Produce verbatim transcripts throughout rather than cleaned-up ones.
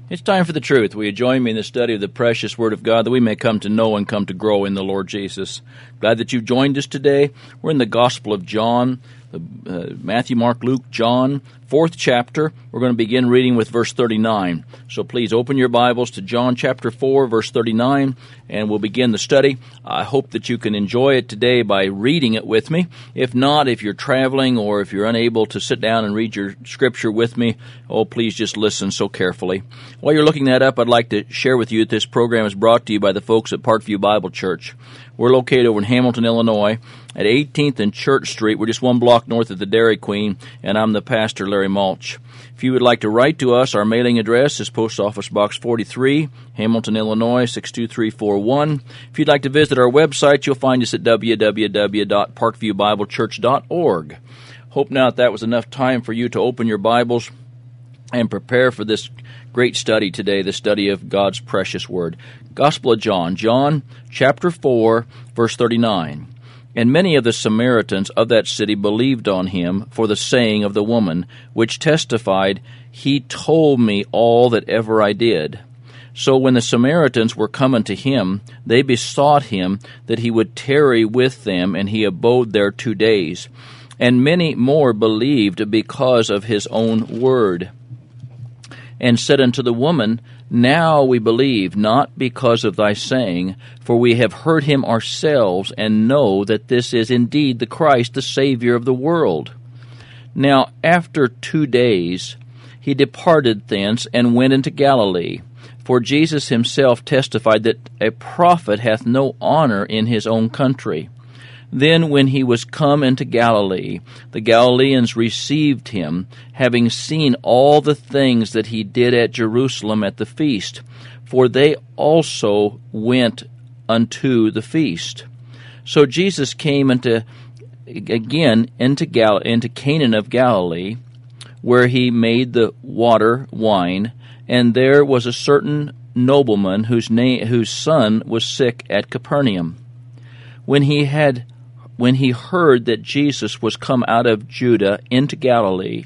It's time for the truth. Will you join me in the study of the precious Word of God that we may come to know and come to grow in the Lord Jesus? Glad that you've joined us today. We're in the Gospel of John, uh, Matthew, Mark, Luke, John, fourth chapter. We're going to begin reading with verse thirty-nine. So please open your Bibles to John chapter four, verse thirty-nine, and we'll begin the study. I hope that you can enjoy it today by reading it with me. If not, if you're traveling or if you're unable to sit down and read your scripture with me, oh, please just listen so carefully. While you're looking that up, I'd like to share with you that this program is brought to you by the folks at Parkview Bible Church. We're located over in Hamilton, Illinois, at eighteenth and Church Street. We're just one block north of the Dairy Queen, and I'm the pastor, Larry Mulch. If you would like to write to us, our mailing address is Post Office Box forty-three, Hamilton, Illinois, six two three four one. If you'd like to visit our website, you'll find us at w w w dot parkview bible church dot org. Hope now that that was enough time for you to open your Bibles and prepare for this great study today, the study of God's precious Word. Gospel of John, John chapter four, verse thirty-nine. And many of the Samaritans of that city believed on him for the saying of the woman, which testified, He told me all that ever I did. So when the Samaritans were coming to him, they besought him that he would tarry with them, and he abode there two days. And many more believed because of his own word. And said unto the woman, Now we believe, not because of thy saying, for we have heard him ourselves, and know that this is indeed the Christ, the Savior of the world. Now after two days he departed thence, and went into Galilee. For Jesus himself testified that a prophet hath no honor in his own country. Then when he was come into Galilee, the Galileans received him, having seen all the things that he did at Jerusalem at the feast, for they also went unto the feast. So Jesus came into again into Gal- into Canaan of Galilee, where he made the water wine, and there was a certain nobleman whose name whose son was sick at Capernaum. When he had When he heard that Jesus was come out of Judah into Galilee,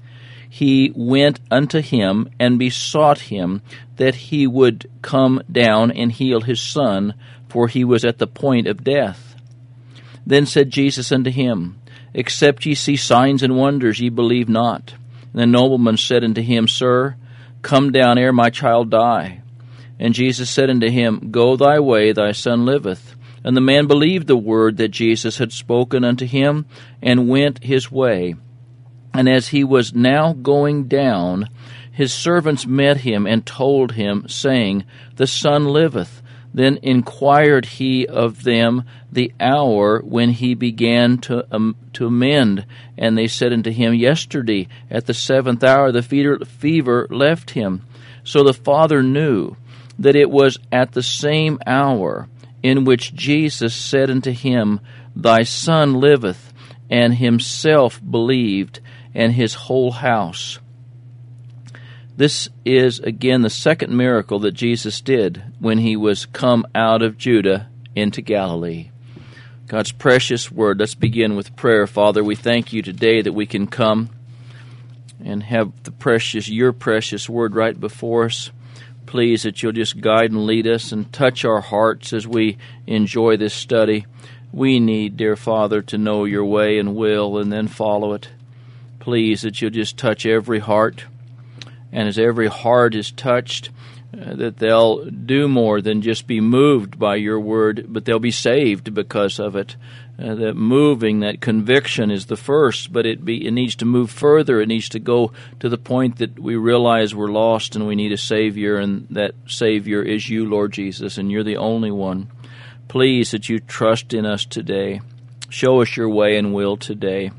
he went unto him and besought him that he would come down and heal his son, for he was at the point of death. Then said Jesus unto him, Except ye see signs and wonders, ye believe not. And the nobleman said unto him, Sir, come down ere my child die. And Jesus said unto him, Go thy way, thy son liveth. And the man believed the word that Jesus had spoken unto him, and went his way. And as he was now going down, his servants met him, and told him, saying, The son liveth. Then inquired he of them the hour when he began to um, to mend. And they said unto him, Yesterday at the seventh hour the fever left him. So the father knew that it was at the same hour in which Jesus said unto him, Thy son liveth, and himself believed, and his whole house. This is again the second miracle that Jesus did when he was come out of Judah into Galilee. God's precious word. Let's begin with prayer. Father, we thank you today that we can come and have the precious, your precious word right before us. Please that you'll just guide and lead us and touch our hearts as we enjoy this study. We need, dear Father, to know your way and will and then follow it. Please that you'll just touch every heart. And as every heart is touched, uh, that they'll do more than just be moved by your word, but they'll be saved because of it. Uh, that moving, that conviction is the first, but it be it needs to move further. It needs to go to the point that we realize we're lost and we need a Savior, and that Savior is you, Lord Jesus, and you're the only one. Please that you trust in us today. Show us your way and will today.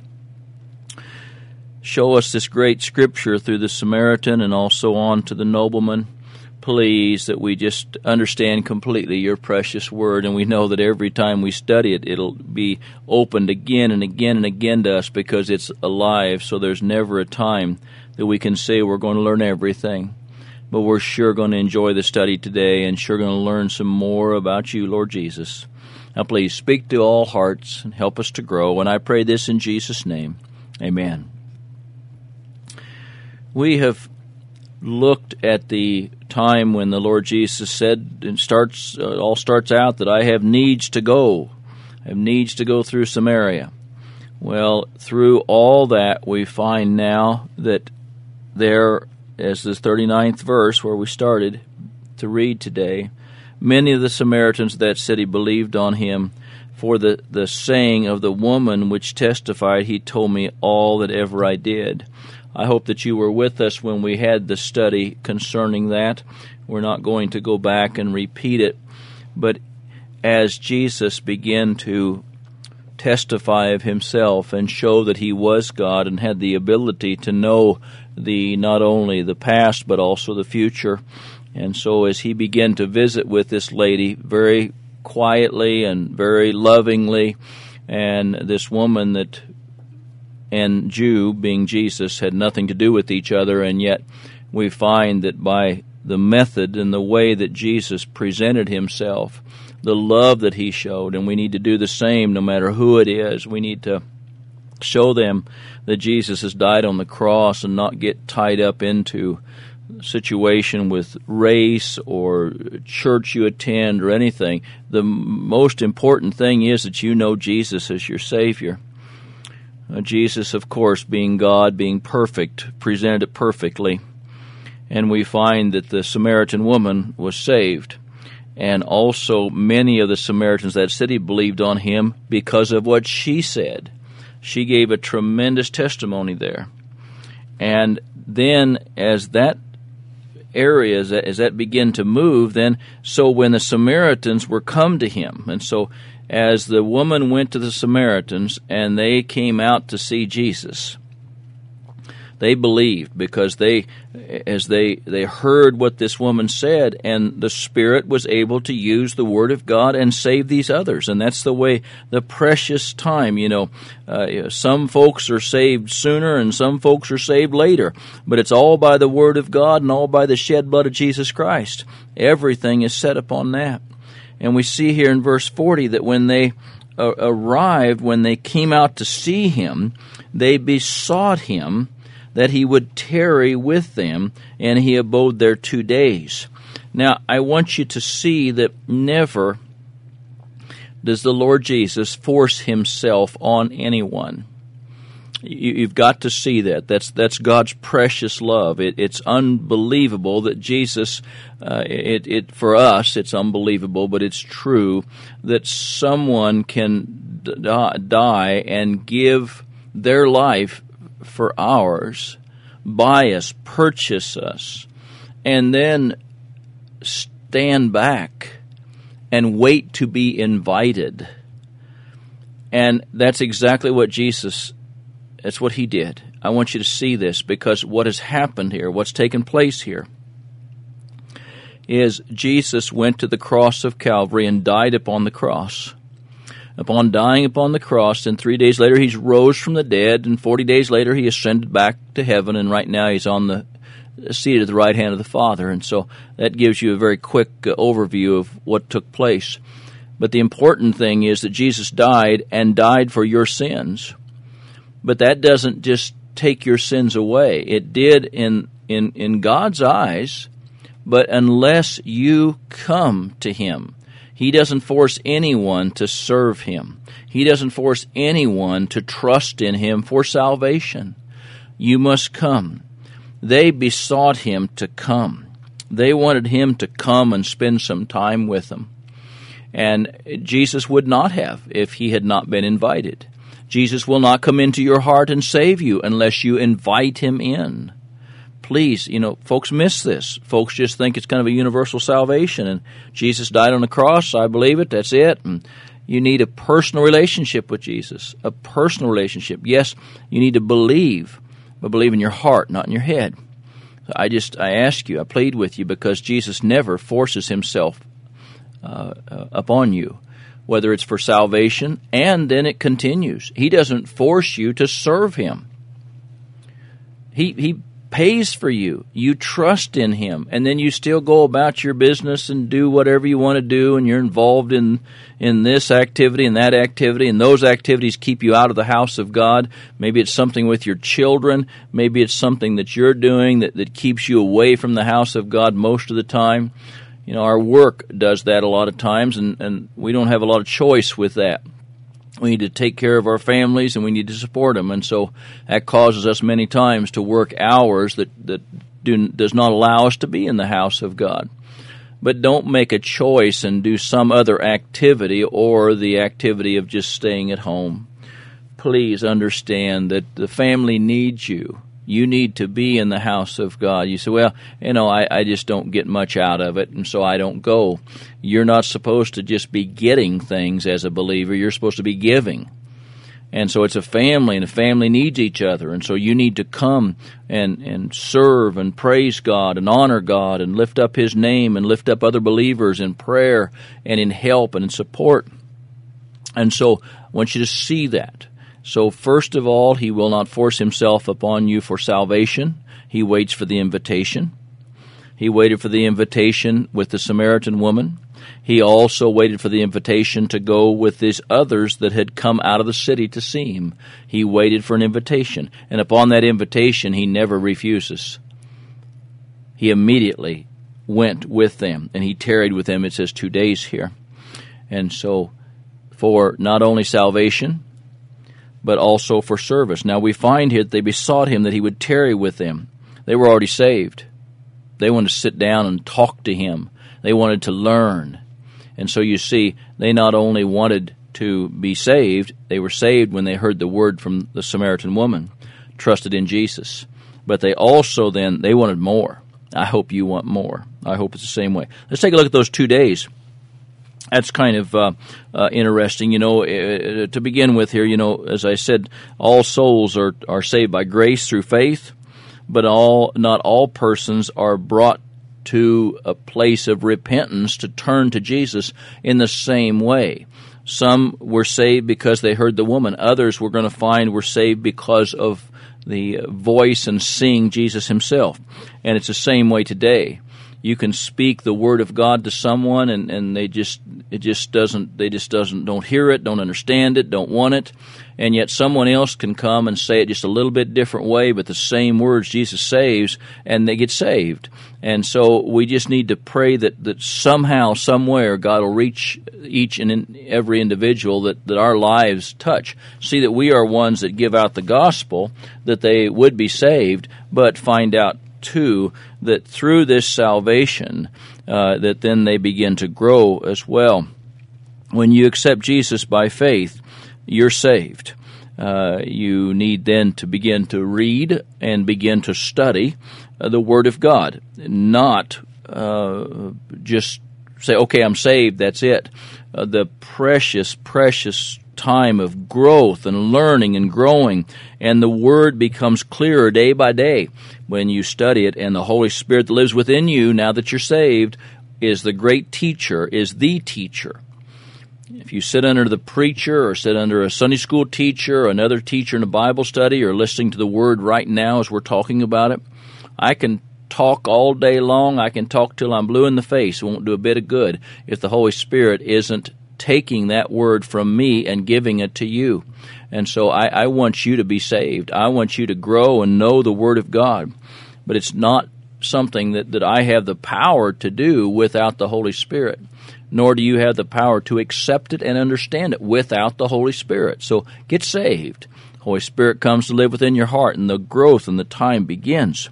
Show us this great Scripture through the Samaritan and also on to the nobleman. Please that we just understand completely your precious word, and we know that every time we study it, it'll be opened again and again and again to us because it's alive, so there's never a time that we can say we're going to learn everything. But we're sure going to enjoy the study today and sure going to learn some more about you, Lord Jesus. Now please speak to all hearts and help us to grow, and I pray this in Jesus' name. Amen. We have looked at the time when the Lord Jesus said, and starts uh, all starts out that I have needs to go, I have needs to go through Samaria. Well, through all that, we find now that there, as the thirty-ninth verse where we started to read today, many of the Samaritans of that city believed on him for the, the saying of the woman which testified, he told me all that ever I did. I hope that you were with us when we had the study concerning that. We're not going to go back and repeat it, but as Jesus began to testify of himself and show that he was God and had the ability to know the not only the past but also the future, and so as he began to visit with this lady very quietly and very lovingly, and this woman that and Jew, being Jesus, had nothing to do with each other, and yet we find that by the method and the way that Jesus presented himself, the love that he showed, and we need to do the same no matter who it is. We need to show them that Jesus has died on the cross and not get tied up into situation with race or church you attend or anything. The most important thing is that you know Jesus as your Savior. Uh, Jesus, of course, being God, being perfect, presented it perfectly. And we find that the Samaritan woman was saved. And also many of the Samaritans of that city believed on him because of what she said. She gave a tremendous testimony there. And then as that area, as that, as that began to move, then so when the Samaritans were come to him, and so as the woman went to the Samaritans and they came out to see Jesus, they believed because they, as they, they heard what this woman said, and the Spirit was able to use the Word of God and save these others. And that's the way, the precious time, you know, uh, some folks are saved sooner and some folks are saved later, but it's all by the Word of God and all by the shed blood of Jesus Christ. Everything is set upon that. And we see here in verse forty that when they uh, arrived, when they came out to see him, they besought him that he would tarry with them, and he abode there two days. Now, I want you to see that never does the Lord Jesus force himself on anyone. You've got to see that. That's that's God's precious love. It, it's unbelievable that Jesus, uh, it, it for us, it's unbelievable, but it's true that someone can d- die and give their life for ours, buy us, purchase us, and then stand back and wait to be invited. And that's exactly what Jesus, that's what he did. I want you to see this, because what has happened here, what's taken place here, is Jesus went to the cross of Calvary and died upon the cross. Upon dying upon the cross, and three days later he rose from the dead, and forty days later he ascended back to heaven, and right now he's on the seat at the right hand of the Father. And so that gives you a very quick uh, overview of what took place. But the important thing is that Jesus died and died for your sins. But that doesn't just take your sins away. It did in in, in God's eyes, but unless you come to him. He doesn't force anyone to serve him. He doesn't force anyone to trust in him for salvation. You must come. They besought him to come. They wanted him to come and spend some time with them. And Jesus would not have if he had not been invited. Jesus will not come into your heart and save you unless you invite him in. Please, you know, folks miss this. Folks just think it's kind of a universal salvation, and Jesus died on the cross, I believe it, that's it. And you need a personal relationship with Jesus, a personal relationship. Yes, you need to believe, but believe in your heart, not in your head. So I just, I ask you, I plead with you, because Jesus never forces himself uh, uh, upon you, whether it's for salvation, and then it continues. He doesn't force you to serve him. He, he pays for you. You trust in Him, and then you still go about your business and do whatever you want to do, and you're involved in in this activity and that activity, and those activities keep you out of the house of God. Maybe it's something with your children. Maybe it's something that you're doing that, that keeps you away from the house of God most of the time. You know, our work does that a lot of times, and, and we don't have a lot of choice with that. We need to take care of our families, and we need to support them, and so that causes us many times to work hours that, that do, does not allow us to be in the house of God. But don't make a choice and do some other activity or the activity of just staying at home. Please understand that the family needs you. You need to be in the house of God. You say, well, you know, I, I just don't get much out of it, and so I don't go. You're not supposed to just be getting things as a believer. You're supposed to be giving. And so it's a family, and a family needs each other. And so you need to come and, and serve and praise God and honor God and lift up His name and lift up other believers in prayer and in help and in support. And so I want you to see that. So first of all, He will not force Himself upon you for salvation. He waits for the invitation. He waited for the invitation with the Samaritan woman. He also waited for the invitation to go with these others that had come out of the city to see Him. He waited for an invitation, and upon that invitation, He never refuses. He immediately went with them, and He tarried with them, it says, two days here. And so, for not only salvation, but also for service. Now we find here that they besought Him that He would tarry with them. They were already saved. They wanted to sit down and talk to Him. They wanted to learn. And so you see, they not only wanted to be saved, they were saved when they heard the word from the Samaritan woman, trusted in Jesus. But they also then, they wanted more. I hope you want more. I hope it's the same way. Let's take a look at those two days. That's kind of uh, uh, interesting. You know, uh, to begin with here, you know, as I said, all souls are, are saved by grace through faith, but all not all persons are brought to a place of repentance to turn to Jesus in the same way. Some were saved because they heard the woman. Others we're going to find were saved because of the voice and seeing Jesus Himself. And it's the same way today. You can speak the word of God to someone, and, and they just it just doesn't they just doesn't don't hear it, don't understand it, don't want it, and yet someone else can come and say it just a little bit different way, but the same words Jesus saves, and they get saved. And so we just need to pray that, that somehow, somewhere, God will reach each and in every individual that, that our lives touch. See that we are ones that give out the gospel, that they would be saved, but find out too that through this salvation uh, that then they begin to grow as well. When you accept Jesus by faith, you're saved. Uh, you need then to begin to read and begin to study uh, the Word of God, not uh, just say, okay, I'm saved, that's it. Uh, the precious, precious time of growth and learning and growing, and the Word becomes clearer day by day when you study it, and the Holy Spirit that lives within you now that you're saved is the great teacher, is the teacher. If you sit under the preacher or sit under a Sunday school teacher or another teacher in a Bible study or listening to the Word right now as we're talking about it, I can talk all day long. I can talk till I'm blue in the face. It won't do a bit of good if the Holy Spirit isn't taking that word from me and giving it to you. And so I, I want you to be saved. I want you to grow and know the Word of God. But it's not something that, that I have the power to do without the Holy Spirit, nor do you have the power to accept it and understand it without the Holy Spirit. So get saved. Holy Spirit comes to live within your heart, and the growth and the time begins.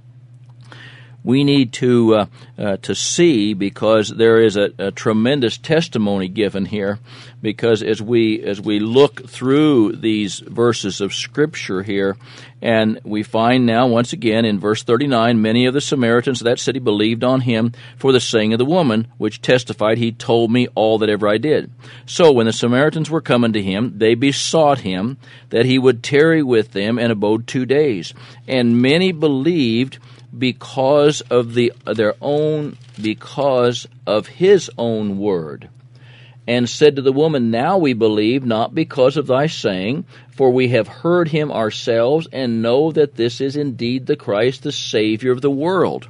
We need to uh, uh, to see, because there is a, a tremendous testimony given here. Because as we as we look through these verses of Scripture here, and we find now once again in verse thirty-nine, many of the Samaritans of that city believed on Him for the saying of the woman, which testified, He told me all that ever I did. So when the Samaritans were coming to Him, they besought Him that He would tarry with them, and abode two days. And many believed because of the their own because of His own word. and said to the woman, Now we believe, not because of thy saying, for we have heard him ourselves, and know that this is indeed the Christ, the Savior of the world.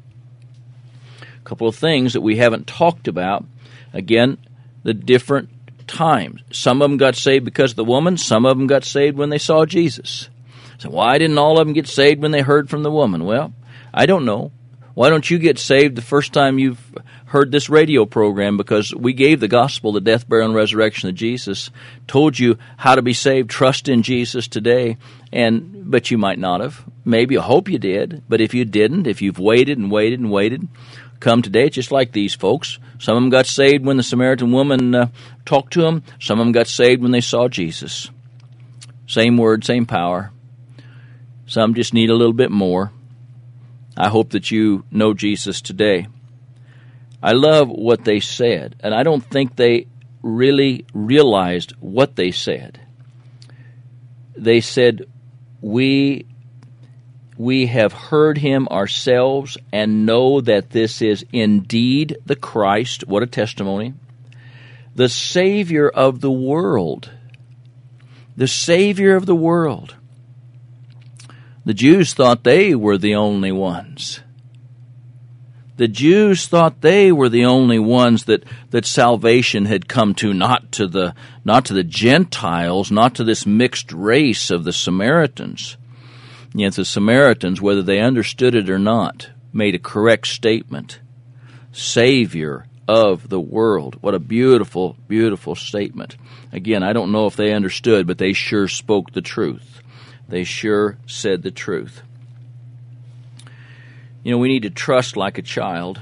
A couple of things that we haven't talked about. Again, the different times. Some of them got saved because of the woman. Some of them got saved when they saw Jesus. So why didn't all of them get saved when they heard from the woman? Well, I don't know. Why don't you get saved the first time you've heard this radio program? Because we gave the gospel, the death, burial, and resurrection of Jesus, told you how to be saved. Trust in Jesus today. And but you might not have. Maybe, I hope you did. But if you didn't, if you've waited and waited and waited, come today. It's just like these folks. Some of them got saved when the Samaritan woman uh, talked to them. Some of them got saved when they saw Jesus. Same word, same power. Some just need a little bit more. I hope that you know Jesus today. I love what they said, and I don't think they really realized what they said. They said, we, we have heard him ourselves and know that this is indeed the Christ. What a testimony. The Savior of the world. The Savior of the world. The Jews thought they were the only ones. The Jews thought they were the only ones that, that salvation had come to, not to the not to the Gentiles, not to this mixed race of the Samaritans. Yet the Samaritans, whether they understood it or not, made a correct statement. Savior of the world. What a beautiful, beautiful statement. Again, I don't know if they understood, but they sure spoke the truth. They sure said the truth. You know, we need to trust like a child,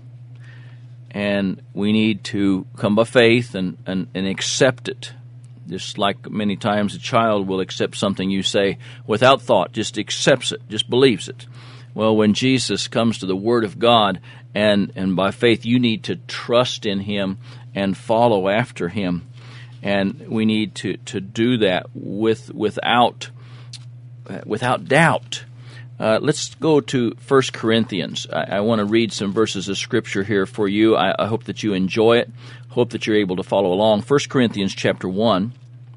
and we need to come by faith and, and, and accept it. Just like many times a child will accept something you say without thought, just accepts it, just believes it. Well, when Jesus comes to the Word of God, and, and by faith you need to trust in Him and follow after Him. And we need to, to do that with without without doubt. Uh, let's go to First Corinthians. I, I want to read some verses of Scripture here for you. I, I hope that you enjoy it. Hope that you're able to follow along. First Corinthians chapter one.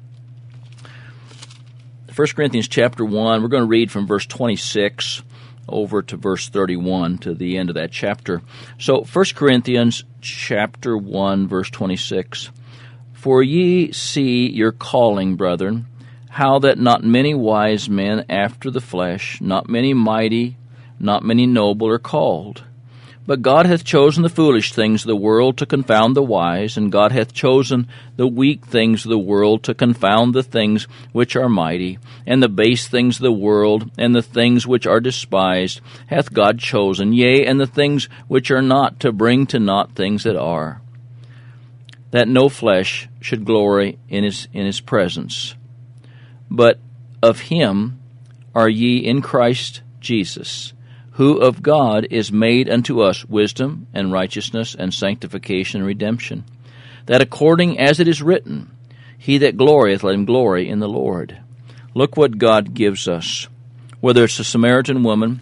First Corinthians chapter one, we're going to read from verse twenty-six over to verse thirty-one, to the end of that chapter. So, First Corinthians chapter one, verse twenty-six. For ye see your calling, brethren, how that not many wise men after the flesh, not many mighty, not many noble are called. But God hath chosen the foolish things of the world to confound the wise, and God hath chosen the weak things of the world to confound the things which are mighty, and the base things of the world, and the things which are despised, hath God chosen, yea, and the things which are not, to bring to naught things that are, that no flesh should glory in his in his presence. But of him are ye in Christ Jesus, who of God is made unto us wisdom and righteousness and sanctification and redemption, that according as it is written, he that glorieth, let him glory in the Lord. Look what God gives us. Whether it's the Samaritan woman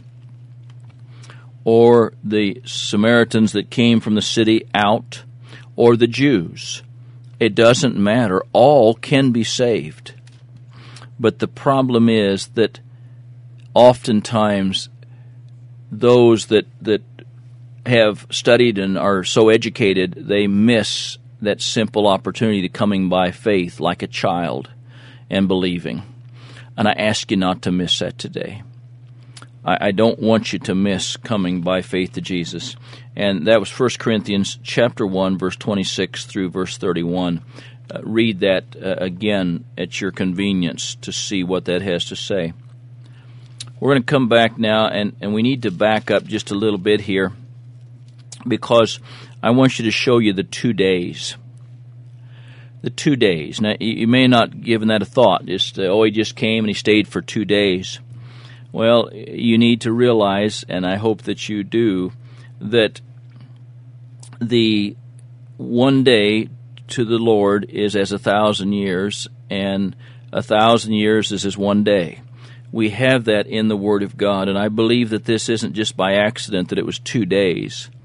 or the Samaritans that came from the city out, or the Jews, it doesn't matter. All can be saved. But the problem is that oftentimes those that that have studied and are so educated, they miss that simple opportunity to coming by faith like a child and believing. And I ask you not to miss that today. I, I don't want you to miss coming by faith to Jesus. And that was First Corinthians chapter one, verse twenty-six through verse thirty-one. Uh, read that uh, again at your convenience to see what that has to say. We're going to come back now, and, and we need to back up just a little bit here, because I want you to show you the two days. The two days. Now, you, you may not have given that a thought. Just, uh, oh, he just came and he stayed for two days. Well, you need to realize, and I hope that you do, that the one day to the Lord is as a thousand years, and a thousand years is as one day. We have that in the Word of God, and I believe that this isn't just by accident that it was two days,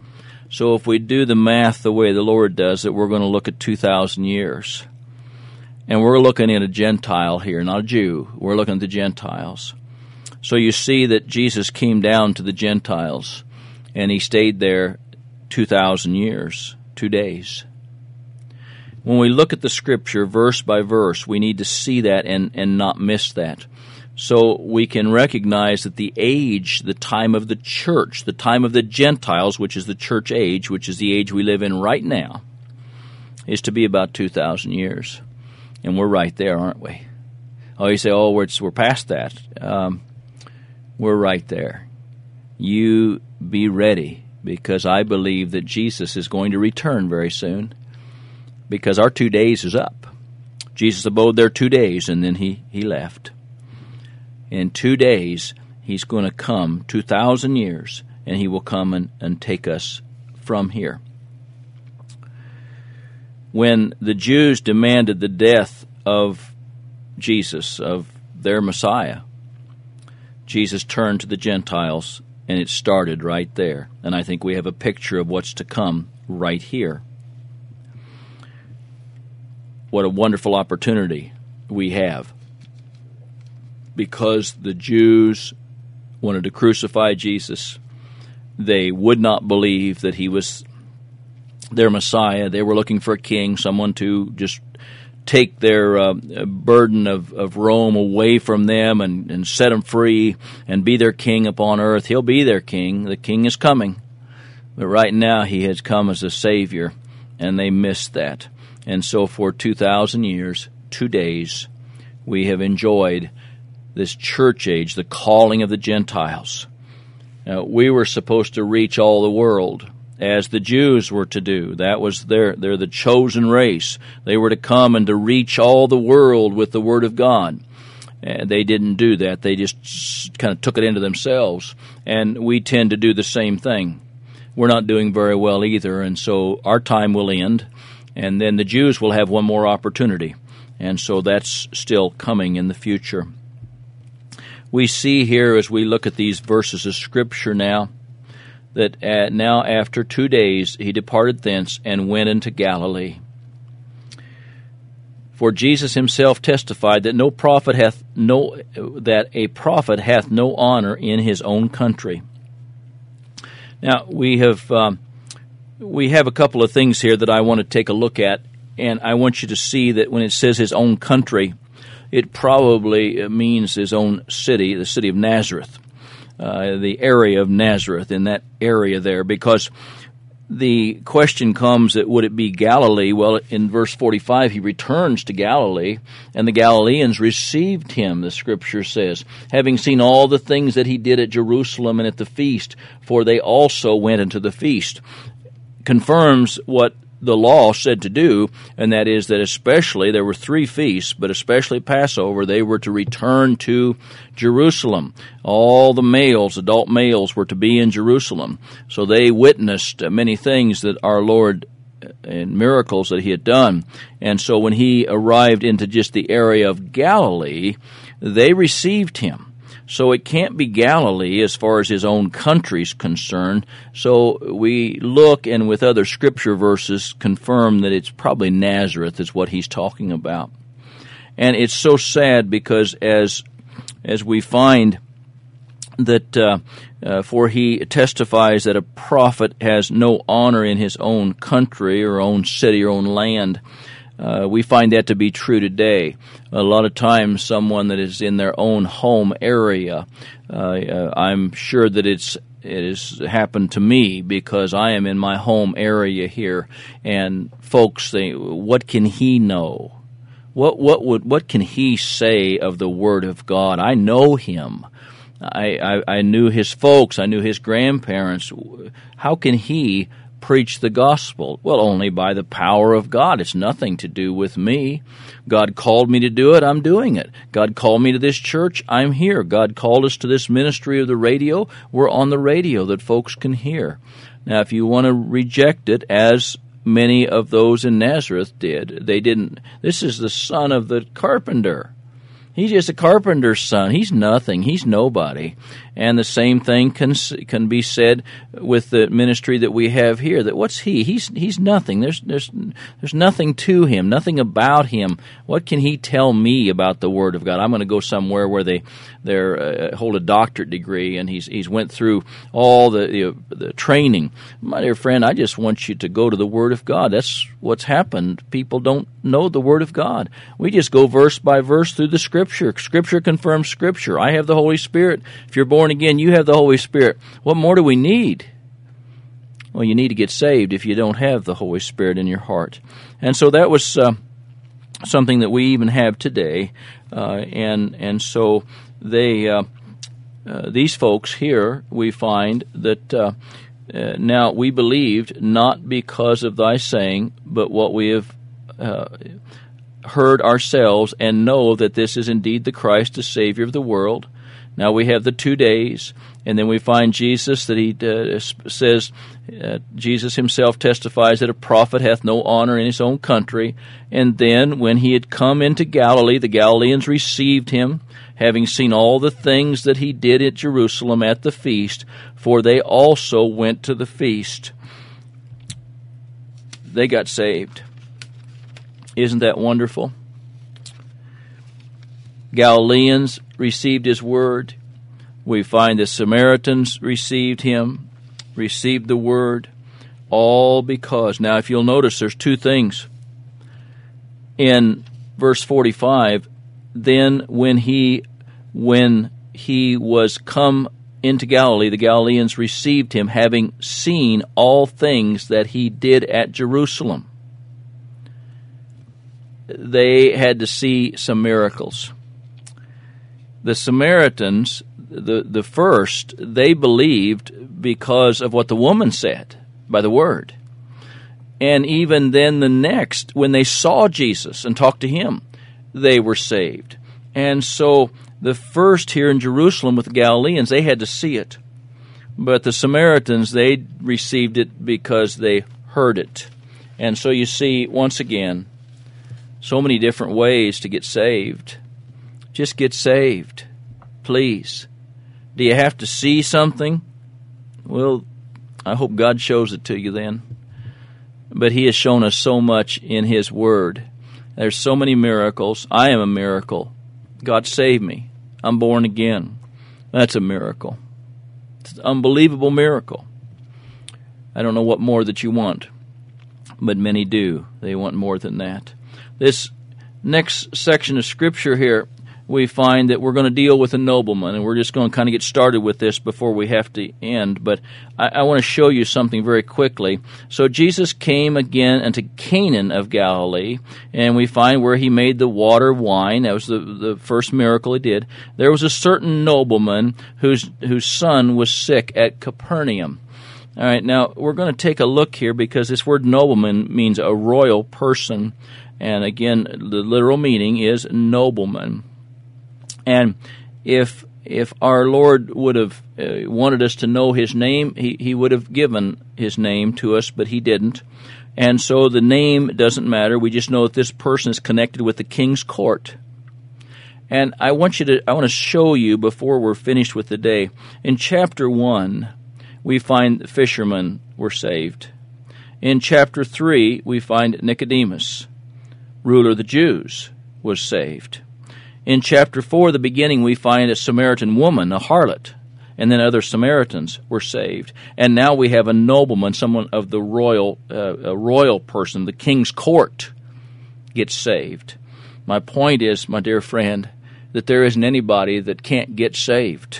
So if we do the math the way the Lord does it, we're going to look at two thousand years. And we're looking at a Gentile here, not a Jew. We're looking at the Gentiles. So you see that Jesus came down to the Gentiles, and he stayed there two thousand years, two days. When we look at the Scripture verse by verse, we need to see that and, and not miss that. So we can recognize that the age, the time of the church, the time of the Gentiles, which is the church age, which is the age we live in right now, is to be about two thousand years. And we're right there, aren't we? Oh, you say, oh, we're, we're past that. Um, we're right there. You be ready, because I believe that Jesus is going to return very soon, because our two days is up. Jesus abode there two days, and then he, he left. In two days, he's going to come, two thousand years, and he will come and, and take us from here. When the Jews demanded the death of Jesus, of their Messiah, Jesus turned to the Gentiles, and it started right there. And I think we have a picture of what's to come right here. What a wonderful opportunity we have. Because the Jews wanted to crucify Jesus, they would not believe that he was their Messiah. They were looking for a king, someone to just take their uh, burden of, of Rome away from them and, and set them free and be their king upon earth. He'll be their king. The king is coming. But right now he has come as a Savior, and they missed that. And so for two thousand years, two days, we have enjoyed this church age, the calling of the Gentiles. Now, we were supposed to reach all the world, as the Jews were to do. That was their, they're the chosen race. They were to come and to reach all the world with the Word of God. And they didn't do that. They just kind of took it into themselves. And we tend to do the same thing. We're not doing very well either, and so our time will end, and then the Jews will have one more opportunity. And so that's still coming in the future. We see here, as we look at these verses of Scripture now, that uh, now after two days he departed thence and went into Galilee. For Jesus himself testified that no prophet hath no that a prophet hath no honor in his own country. Now we have um, we have a couple of things here that I want to take a look at, and I want you to see that when it says his own country, it probably means his own city, the city of Nazareth. Uh, the area of Nazareth, in that area there, because the question comes that would it be Galilee? Well, in verse forty-five, he returns to Galilee, and the Galileans received him, the Scripture says, having seen all the things that he did at Jerusalem and at the feast, for they also went into the feast. Confirms what the law said to do, and that is that especially, there were three feasts, but especially Passover, they were to return to Jerusalem. All the males, adult males, were to be in Jerusalem. So they witnessed many things that our Lord, and miracles that he had done. And so when he arrived into just the area of Galilee, they received him. So it can't be Galilee as far as his own country's concerned. So we look, and with other scripture verses, confirm that it's probably Nazareth is what he's talking about. And it's so sad because as as we find that uh, uh, for he testifies that a prophet has no honor in his own country or own city or own land. Uh, we find that to be true today. A lot of times someone that is in their own home area, uh, uh, I'm sure that it's it has happened to me because I am in my home area here, and folks say, what can he know? What what would what can he say of the Word of God? I know him. I, I, I knew his folks. I knew his grandparents. How can he preach the gospel? Well, only by the power of God. It's nothing to do with me. God called me to do it. I'm doing it. God called me to this church. I'm here. God called us to this ministry of the radio. We're on the radio that folks can hear. Now, if you want to reject it, as many of those in Nazareth did, they didn't. This is the son of the carpenter. He's just a carpenter's son. He's nothing. He's nobody. And the same thing can can be said with the ministry that we have here. That what's he? He's he's nothing. There's there's there's nothing to him, nothing about him. What can he tell me about the Word of God? I'm going to go somewhere where they they uh, hold a doctorate degree, and he's he's went through all the, the the training. My dear friend, I just want you to go to the Word of God. That's what's happened. People don't know the Word of God. We just go verse by verse through the Scripture. Scripture confirms Scripture. I have the Holy Spirit. If you're born again, you have the Holy Spirit. What more do we need? Well, you need to get saved if you don't have the Holy Spirit in your heart. And so that was uh, something that we even have today. Uh, and and so they uh, uh, these folks here, we find that uh, uh, now we believed not because of thy saying, but what we have uh, heard ourselves, and know that this is indeed the Christ, the Savior of the world. Now we have the two days, and then we find Jesus that he uh, says, uh, Jesus himself testifies that a prophet hath no honor in his own country. And then when he had come into Galilee, the Galileans received him, having seen all the things that he did at Jerusalem at the feast, for they also went to the feast. They got saved. Isn't that wonderful? Galileans received his word. We find the Samaritans received him, received the word, all because, now if you'll notice, there's two things. In verse forty-five, then when he when he was come into Galilee, the Galileans received him, having seen all things that he did at Jerusalem. They had to see some miracles. The Samaritans, the, the first, they believed because of what the woman said, by the word. And even then the next, when they saw Jesus and talked to him, they were saved. And so the first here in Jerusalem with the Galileans, they had to see it. But the Samaritans, they received it because they heard it. And so you see, once again, so many different ways to get saved. Just get saved, please. Do you have to see something? Well, I hope God shows it to you then. But he has shown us so much in his word. There's so many miracles. I am a miracle. God saved me. I'm born again. That's a miracle. It's an unbelievable miracle. I don't know what more that you want, but many do. They want more than that. This next section of Scripture here, we find that we're going to deal with a nobleman, and we're just going to kind of get started with this before we have to end. But I, I want to show you something very quickly. So Jesus came again unto Canaan of Galilee, and we find where he made the water wine. That was the, the first miracle he did. There was a certain nobleman whose whose son was sick at Capernaum. All right, now we're going to take a look here because this word nobleman means a royal person. And again, the literal meaning is nobleman. And if if our Lord would have uh, wanted us to know his name, he, he would have given his name to us, but he didn't. And so the name doesn't matter. We just know that this person is connected with the king's court. And I want you to I want to show you before we're finished with the day. In chapter one, we find fishermen were saved. In chapter three, we find Nicodemus, ruler of the Jews, was saved. In chapter four, the beginning, we find a Samaritan woman, a harlot, and then other Samaritans were saved. And now we have a nobleman, someone of the royal, uh, a royal person, the king's court, gets saved. My point is, my dear friend, that there isn't anybody that can't get saved.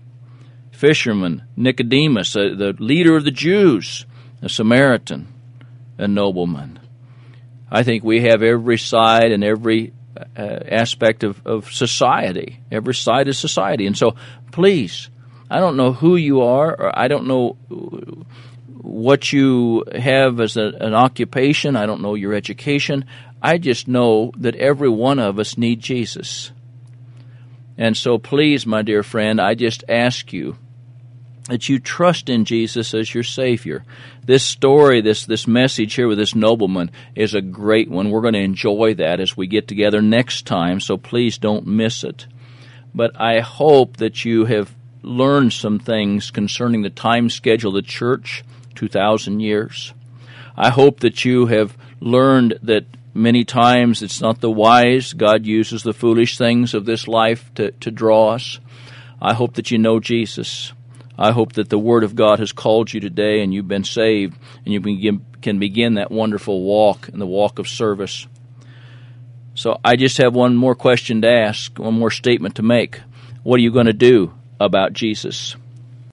Fisherman, Nicodemus, uh, the leader of the Jews, a Samaritan, a nobleman. I think we have every side and every uh, aspect of, of society. Every side is society. And so, please, I don't know who you are, or I don't know what you have as a, an occupation. I don't know your education. I just know that every one of us need Jesus. And so, please, my dear friend, I just ask you that you trust in Jesus as your Savior. This story, this this message here with this nobleman is a great one. We're going to enjoy that as we get together next time, so please don't miss it. But I hope that you have learned some things concerning the time schedule of the church, two thousand years. I hope that you have learned that many times it's not the wise. God uses the foolish things of this life to, to draw us. I hope that you know Jesus. I hope that the Word of God has called you today and you've been saved and you begin, can begin that wonderful walk and the walk of service. So I just have one more question to ask, one more statement to make. What are you going to do about Jesus?